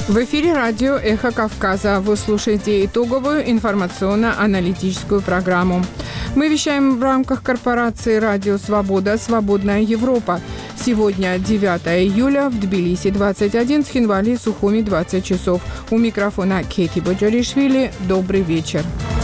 В эфире радио «Эхо Кавказа». Вы слушаете итоговую информационно-аналитическую программу. Мы вещаем в рамках корпорации «Радио Свобода. Свободная Европа». Сегодня 9 июля, в Тбилиси 21, в Хинвали, Сухуми 20 часов. У микрофона Кети Боджаришвили. Добрый вечер.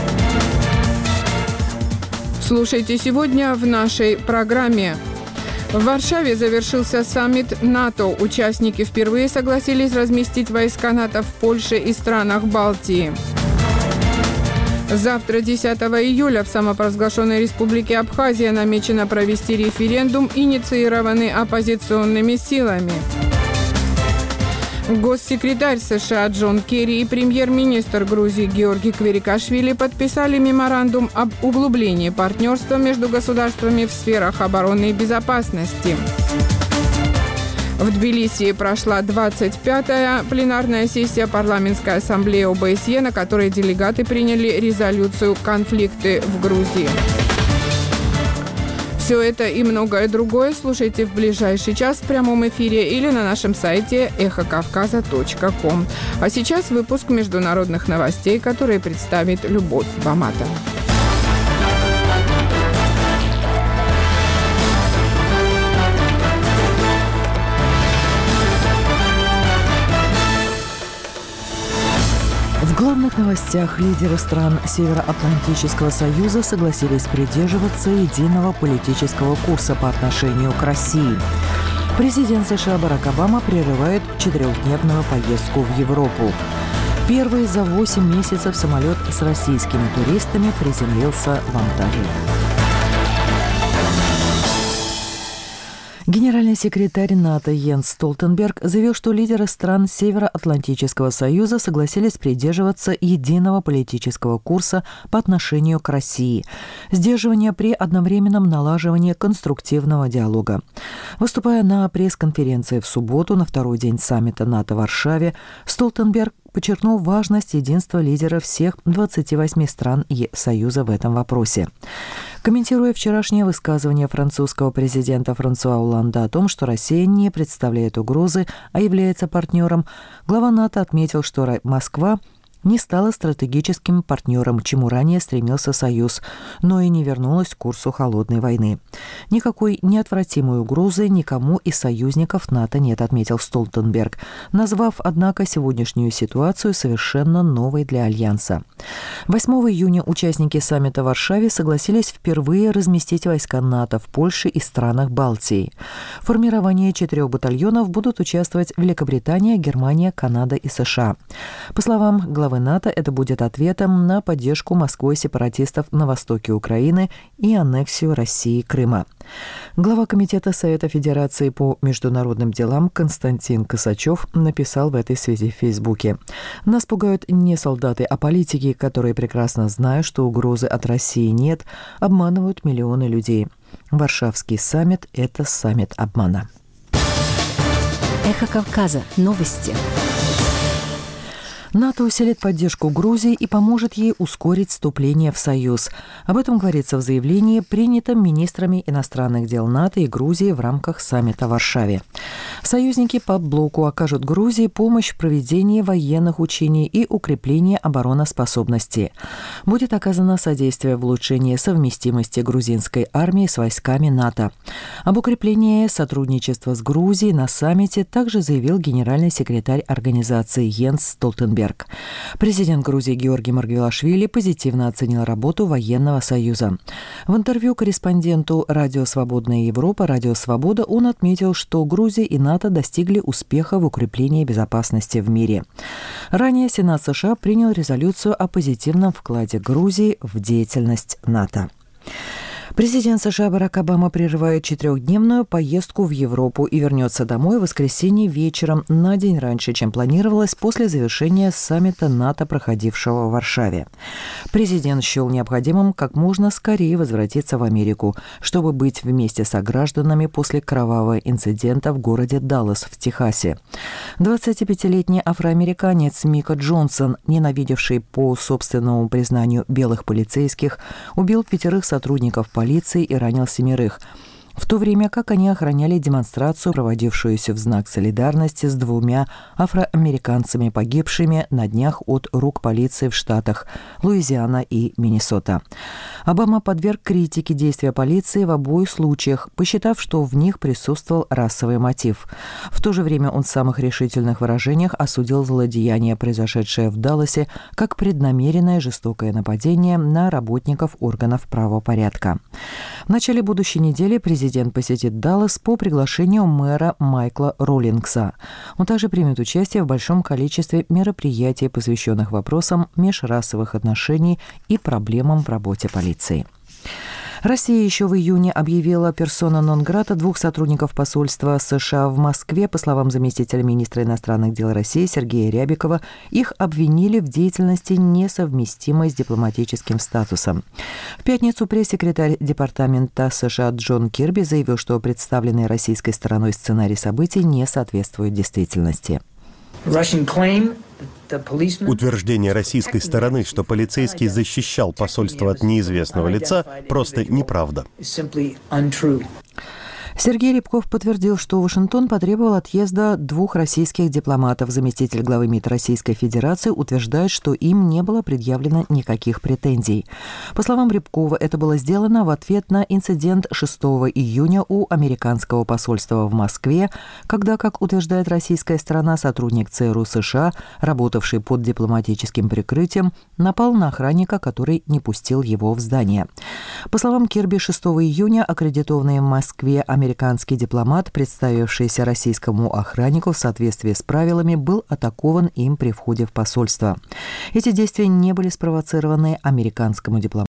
Слушайте сегодня в нашей программе. В Варшаве завершился саммит НАТО. Участники впервые согласились разместить войска НАТО в Польше и странах Балтии. Завтра, 10 июля, в самопровозглашенной республике Абхазия намечено провести референдум, инициированный оппозиционными силами. Госсекретарь США Джон Керри и премьер-министр Грузии Георгий Кверикашвили подписали меморандум об углублении партнерства между государствами в сферах обороны и безопасности. В Тбилиси прошла 25-я пленарная сессия парламентской ассамблеи ОБСЕ, на которой делегаты приняли резолюцию «Конфликты в Грузии». Все это и многое другое слушайте в ближайший час в прямом эфире или на нашем сайте эхокавказа.ком. А сейчас выпуск международных новостей, которые представит Любовь Бамата. В главных новостях лидеры стран Североатлантического союза согласились придерживаться единого политического курса по отношению к России. Президент США Барак Обама прерывает 4-дневную поездку в Европу. Первый за 8 месяцев самолет с российскими туристами приземлился в Анталии. Генеральный секретарь НАТО Йенс Столтенберг заявил, что лидеры стран Североатлантического союза согласились придерживаться единого политического курса по отношению к России, сдерживания при одновременном налаживании конструктивного диалога. Выступая на пресс-конференции в субботу на второй день саммита НАТО в Варшаве, Столтенберг подчеркнул важность единства лидеров всех 28 стран Союза в этом вопросе. Комментируя вчерашнее высказывание французского президента Франсуа Олланда о том, что Россия не представляет угрозы, а является партнером, глава НАТО отметил, что Москва не стала стратегическим партнером, к чему ранее стремился Союз, но и не вернулась к курсу холодной войны. Никакой неотвратимой угрозы никому из союзников НАТО нет, отметил Столтенберг, назвав, однако, сегодняшнюю ситуацию совершенно новой для Альянса. 8 июня участники саммита в Варшаве согласились впервые разместить войска НАТО в Польше и странах Балтии. В формировании 4 батальонов будут участвовать Великобритания, Германия, Канада и США. По словам главы НАТО, это будет ответом на поддержку Москвой сепаратистов на востоке Украины и аннексию России Крыма. Глава Комитета Совета Федерации по международным делам Константин Косачев написал в этой связи в Фейсбуке: «Нас пугают не солдаты, а политики, которые прекрасно знают, что угрозы от России нет, обманывают миллионы людей. Варшавский саммит – это саммит обмана». Эхо Кавказа. Новости. НАТО усилит поддержку Грузии и поможет ей ускорить вступление в Союз. Об этом говорится в заявлении, принятом министрами иностранных дел НАТО и Грузии в рамках саммита в Варшаве. Союзники по блоку окажут Грузии помощь в проведении военных учений и укреплении обороноспособности. Будет оказано содействие в улучшении совместимости грузинской армии с войсками НАТО. Об укреплении сотрудничества с Грузией на саммите также заявил генеральный секретарь организации Йенс Столтенберг. Президент Грузии Георгий Маргвелашвили позитивно оценил работу военного союза. В интервью корреспонденту «Радио Свободная Европа» «Радио Свобода» он отметил, что Грузия и НАТО достигли успеха в укреплении безопасности в мире. Ранее Сенат США принял резолюцию о позитивном вкладе Грузии в деятельность НАТО. Президент США Барак Обама прерывает 4-дневную поездку в Европу и вернется домой в воскресенье вечером, на день раньше, чем планировалось, после завершения саммита НАТО, проходившего в Варшаве. Президент счел необходимым как можно скорее возвратиться в Америку, чтобы быть вместе с согражданами после кровавого инцидента в городе Даллас в Техасе. 25-летний афроамериканец Мика Джонсон, ненавидевший по собственному признанию белых полицейских, убил 5 сотрудников полиции и ранил 7. в то время как они охраняли демонстрацию, проводившуюся в знак солидарности с 2 афроамериканцами, погибшими на днях от рук полиции в штатах Луизиана и Миннесота. Обама подверг критике действия полиции в обоих случаях, посчитав, что в них присутствовал расовый мотив. В то же время он в самых решительных выражениях осудил злодеяние, произошедшее в Далласе, как преднамеренное жестокое нападение на работников органов правопорядка. В начале будущей недели президент посетит Даллас по приглашению мэра Майкла Роллингса. Он также примет участие в большом количестве мероприятий, посвященных вопросам межрасовых отношений и проблемам в работе полиции. Россия еще в июне объявила персона нон-грата 2 сотрудников посольства США в Москве. По словам заместителя министра иностранных дел России Сергея Рябикова, их обвинили в деятельности, несовместимой с дипломатическим статусом. В пятницу пресс-секретарь Департамента США Джон Кирби заявил, что представленный российской стороной сценарий событий не соответствует действительности. Утверждение российской стороны, что полицейский защищал посольство от неизвестного лица, просто неправда. Сергей Рябков подтвердил, что Вашингтон потребовал отъезда 2 российских дипломатов. Заместитель главы МИД Российской Федерации утверждает, что им не было предъявлено никаких претензий. По словам Рябкова, это было сделано в ответ на инцидент 6 июня у американского посольства в Москве, когда, как утверждает российская сторона, сотрудник ЦРУ США, работавший под дипломатическим прикрытием, напал на охранника, который не пустил его в здание. По словам Кирби, 6 июня аккредитованный в Москве американский дипломат, представившийся российскому охраннику в соответствии с правилами, был атакован им при входе в посольство. Эти действия не были спровоцированы американскому дипломату.